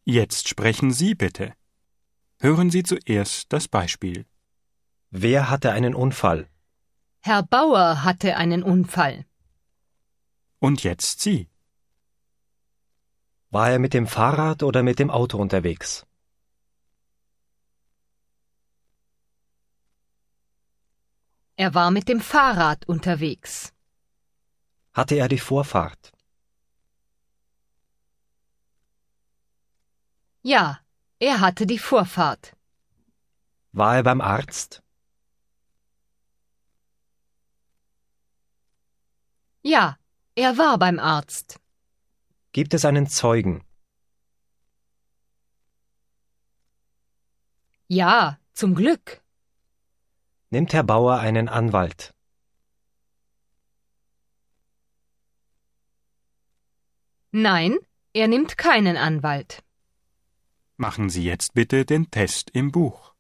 Jetzt sprechen Sie bitte. Hören Sie zuerst das Beispiel. Wer hatte einen Unfall? Herr Bauer hatte einen Unfall. Und jetzt Sie. War er mit dem Fahrrad oder mit dem Auto unterwegs? Er war mit dem Fahrrad unterwegs. Hatte er die Vorfahrt? Ja, er hatte die Vorfahrt. War er beim Arzt? Ja, er war beim Arzt. Gibt es einen Zeugen? Ja, zum Glück. Nimmt Herr Bauer einen Anwalt? Nein, er nimmt keinen Anwalt. Machen Sie jetzt bitte den Test im Buch.